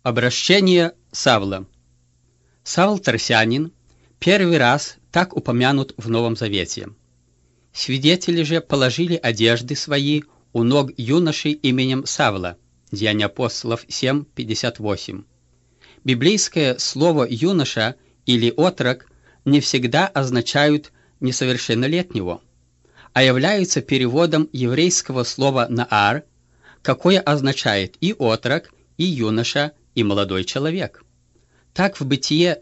Обращение Савла. Савл Тарсянин первый раз так упомянут в Новом Завете. Свидетели же положили одежды свои у ног юноши именем Савла. Деяния апостолов 7:58. Библейское слово «юноша» или «отрок» не всегда означают несовершеннолетнего, а являются переводом еврейского слова «наар», какое означает и отрок, и юноша, и молодой человек. Так в Бытие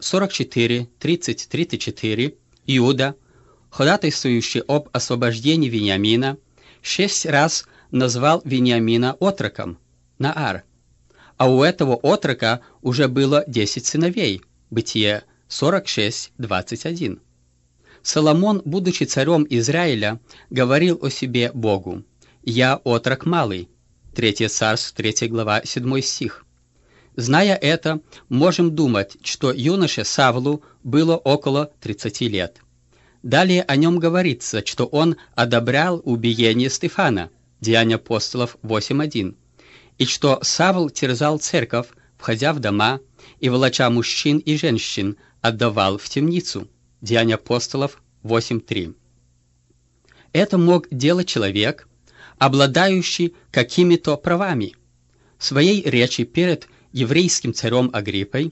44:30-34 Иуда, ходатайствующий об освобождении Вениамина, 6 раз назвал Вениамина отроком, Наар. А у этого отрока уже было 10 сыновей, Бытие 46:21. Соломон, будучи царем Израиля, говорил о себе Богу: «Я отрок малый». 3 Царств, 3 глава, 7 стих. Зная это, можем думать, что юноше Савлу было около 30 лет. Далее о нем говорится, что он одобрял убиение Стефана, Деяния апостолов 8:1, и что Савл терзал церковь, входя в дома, и, волоча мужчин и женщин, отдавал в темницу, Деяния апостолов 8:3. Это мог делать человек, обладающий какими-то правами. В своей речи перед еврейским царем Агриппой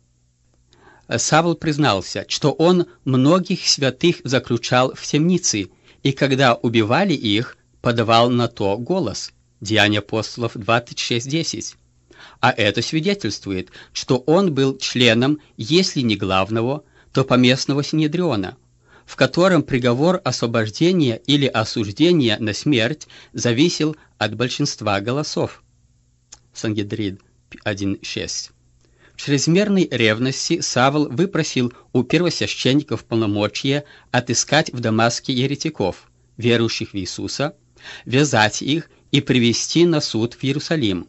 Савл признался, что он многих святых заключал в темнице, и когда убивали их, подавал на то голос. Деяния апостолов 26:10. А это свидетельствует, что он был членом, если не главного, то поместного синедриона, в котором приговор освобождения или осуждения на смерть зависел от большинства голосов. Сангедрин 1:6. В чрезмерной ревности Савл выпросил у первосвященников полномочия отыскать в Дамаске еретиков, верующих в Иисуса, вязать их и привести на суд в Иерусалим.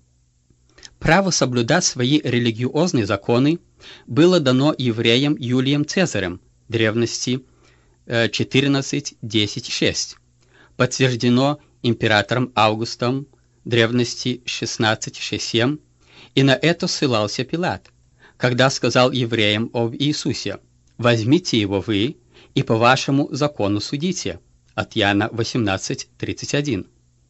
Право соблюдать свои религиозные законы было дано евреям Юлием Цезарем, древности 14:10-6, подтверждено императором Августом, древности 16:6-7, и на это ссылался Пилат, когда сказал евреям об Иисусе: «Возьмите его вы и по вашему закону судите», от Иоанна 18:31.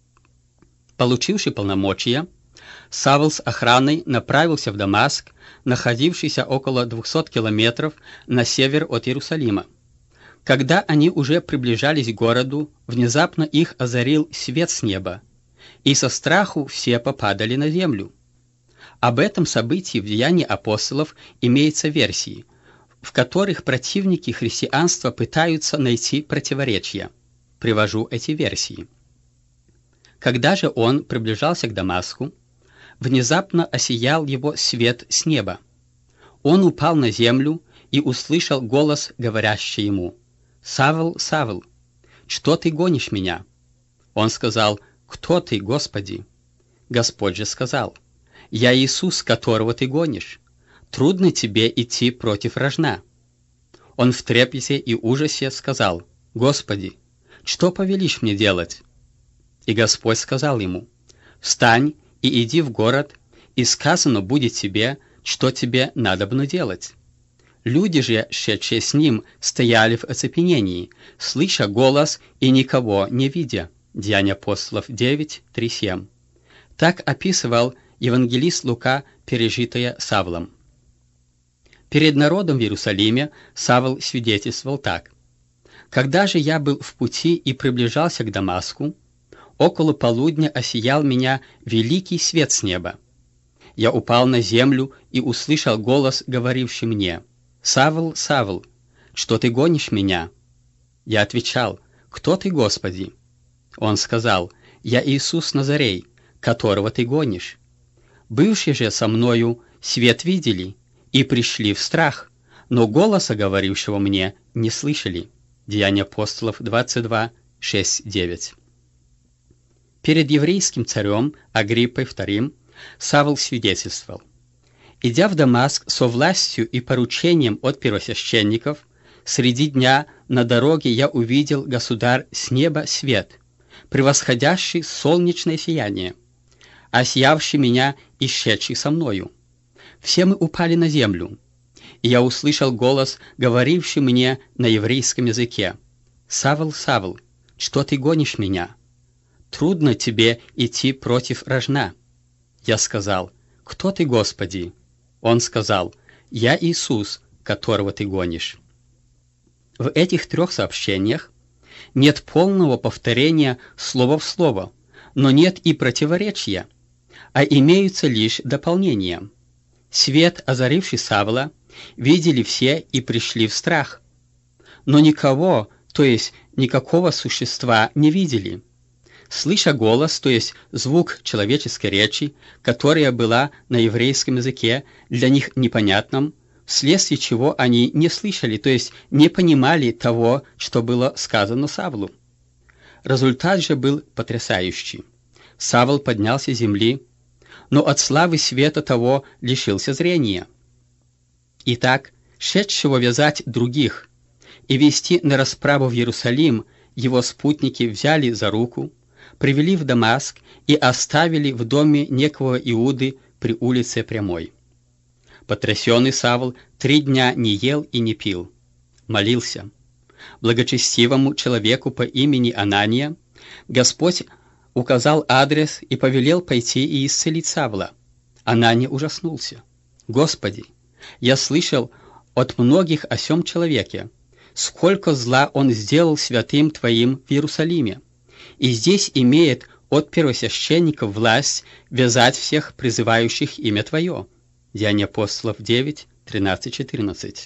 Получивший полномочия, Савл с охраной направился в Дамаск, находившийся около 200 километров на север от Иерусалима. Когда они уже приближались к городу, внезапно их озарил свет с неба, и со страху все попадали на землю. Об этом событии в Деянии апостолов имеются версии, в которых противники христианства пытаются найти противоречия. Привожу эти версии. Когда же он приближался к Дамаску, внезапно осиял его свет с неба. Он упал на землю и услышал голос, говорящий ему: «Савл, Савл, что ты гонишь меня?» Он сказал: «Кто ты, Господи?» Господь же сказал: «Я Иисус, которого ты гонишь. Трудно тебе идти против рожна». Он в трепете и ужасе сказал: «Господи, что повелишь мне делать?» И Господь сказал ему: «Встань и иди в город, и сказано будет тебе, что тебе надобно делать». Люди же, шедшие с ним, стояли в оцепенении, слыша голос и никого не видя. Деяния апостолов 9:3-7. Так описывал евангелист Лука пережитое Савлом. Перед народом в Иерусалиме Савл свидетельствовал так: «Когда же я был в пути и приближался к Дамаску, около полудня осиял меня великий свет с неба. Я упал на землю и услышал голос, говоривший мне: «Савл, Савл, что ты гонишь меня?» Я отвечал: «Кто ты, Господи?» Он сказал: «Я Иисус Назарей, которого ты гонишь». Бывшие же со мною свет видели и пришли в страх, но голоса, говорившего мне, не слышали. Деяния апостолов 22:6-9. Перед еврейским царем Агриппой II Савл свидетельствовал: «Идя в Дамаск со властью и поручением от первосвященников, среди дня на дороге я увидел, государь, с неба свет, превосходящий солнечное сияние, осиявший меня и шедший со мною. все мы упали на землю, и я услышал голос, говоривший мне на еврейском языке: «Савл, Савл, что ты гонишь меня? Трудно тебе идти против рожна». Я сказал: «Кто ты, Господи?» Он сказал: «Я Иисус, которого ты гонишь». В этих трех сообщениях нет полного повторения слово в слово, но нет и противоречия, а имеются лишь дополнения. Свет, озаривший Савла, видели все и пришли в страх, но никого, то есть никакого существа, не видели. Слыша голос, то есть звук человеческой речи, которая была на еврейском языке, для них непонятным, вследствие чего они не слышали, то есть не понимали того, что было сказано Савлу. Результат же был потрясающий. Савл поднялся с земли, но от славы света того лишился зрения. Итак, шедшего вязать других и вести на расправу в Иерусалим, его спутники взяли за руку, привели в Дамаск и оставили в доме некого Иуды при улице Прямой. Потрясенный Савл 3 дня не ел и не пил, молился. Благочестивому человеку по имени Анания Господь указал адрес и повелел пойти и исцелить Савла. Анания ужаснулся. «Господи, я слышал от многих о сем человеке, сколько зла он сделал святым Твоим в Иерусалиме, и здесь имеет от первосвященников власть вязать всех призывающих имя Твое». Деяния апостолов 9, 13-14.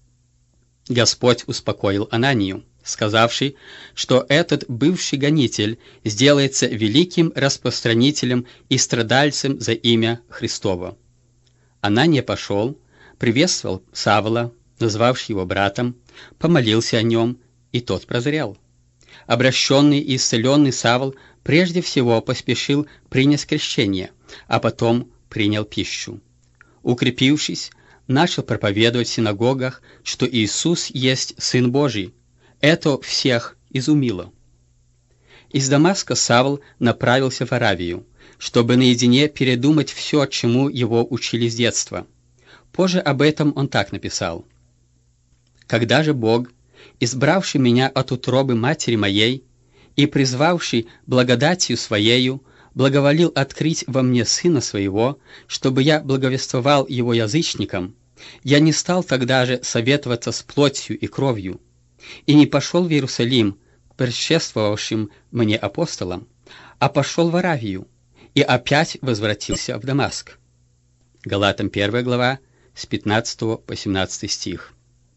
Господь успокоил Ананию, сказавший, что этот бывший гонитель сделается великим распространителем и страдальцем за имя Христово. Анания пошел, приветствовал Савла, назвавший его братом, помолился о нем, и тот прозрел. Обращенный и исцеленный Савл прежде всего поспешил принять крещение, а потом принял пищу. Укрепившись, начал проповедовать в синагогах, что Иисус есть Сын Божий. Это всех изумило. Из Дамаска Савл направился в Аравию, чтобы наедине передумать все, чему его учили с детства. Позже об этом он так написал: «Когда же Бог, избравший меня от утробы матери моей и призвавший благодатью Своею, благоволил открыть во мне Сына Своего, чтобы я благовествовал Его язычникам, я не стал тогда же советоваться с плотью и кровью, и не пошел в Иерусалим к предшествовавшим мне апостолам, а пошел в Аравию, и опять возвратился в Дамаск». Галатам 1 глава, с 15 по 17 стих.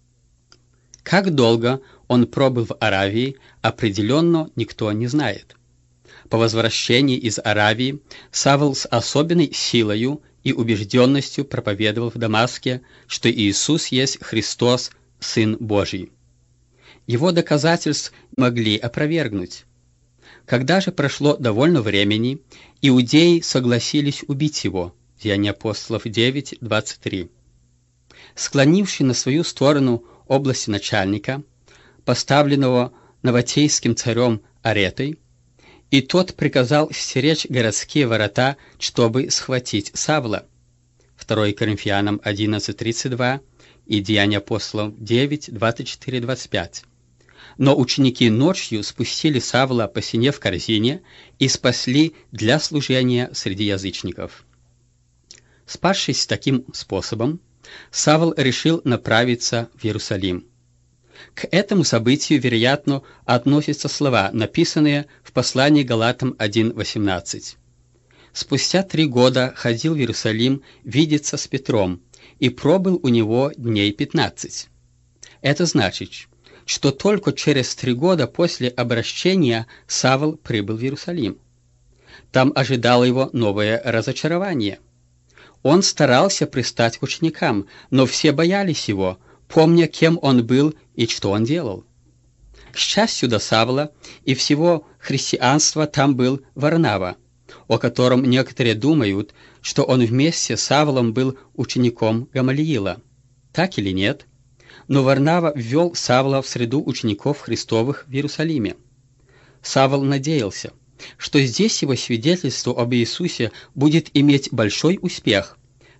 Как долго он пробыл в Аравии, определенно никто не знает. По возвращении из Аравии Савл с особенной силою и убежденностью проповедовал в Дамаске, что Иисус есть Христос, Сын Божий. Его доказательств могли опровергнуть. Когда же прошло довольно времени, иудеи согласились убить его. Деяния апостолов 9, 23. Склонивший на свою сторону области начальника, поставленного новотейским царем Аретой, и тот приказал стеречь городские ворота, чтобы схватить Савла. 2 Коринфянам 11:32 и Деяния апостолов 9:24-25. Но ученики ночью спустили Савла по стене в корзине и спасли для служения среди язычников. Спасшись таким способом, Савл решил направиться в Иерусалим. К этому событию, вероятно, относятся слова, написанные в послании Галатам 1:18. «Спустя 3 года ходил в Иерусалим видеться с Петром, и пробыл у него дней 15». Это значит, что только через 3 года после обращения Савл прибыл в Иерусалим. Там ожидало его новое разочарование. Он старался пристать к ученикам, но все боялись его, помня, кем он был и что он делал. К счастью до Савла и всего христианства там был Варнава, о котором некоторые думают, что он вместе с Савлом был учеником Гамалиила. Так или нет? Но Варнава ввел Савла в среду учеников Христовых в Иерусалиме. Савл надеялся, что здесь его свидетельство об Иисусе будет иметь большой успех,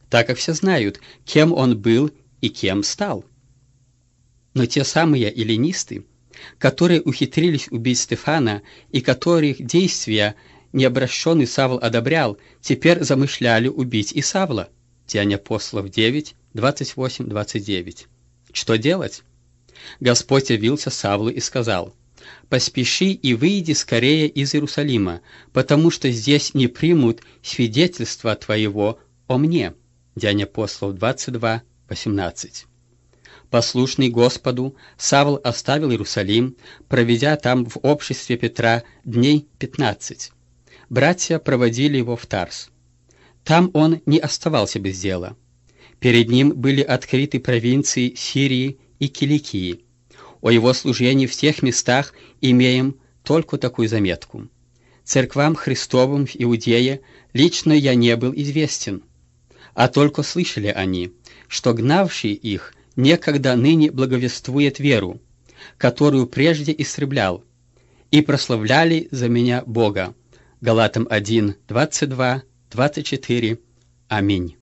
так как все знают, кем он был и кем стал. Но те самые эллинисты, которые ухитрились убить Стефана и которых действия необращенный Савл одобрял, теперь замышляли убить и Савла. Деяния апостолов 9, 28-29. Что делать? Господь явился Савлу и сказал: «Поспеши и выйди скорее из Иерусалима, потому что здесь не примут свидетельства твоего о мне». Деяния апостолов 22, 18. Послушный Господу, Савл оставил Иерусалим, проведя там в обществе Петра дней 15. Братья проводили его в Тарс. Там он не оставался без дела. Перед ним были открыты провинции Сирии и Киликии. О его служении в тех местах имеем только такую заметку: «Церквам Христовым в Иудее лично я не был известен, а только слышали они, что гнавший их некогда ныне благовествует веру, которую прежде истреблял, и прославляли за меня Бога». Галатам 1, 22, 24. Аминь.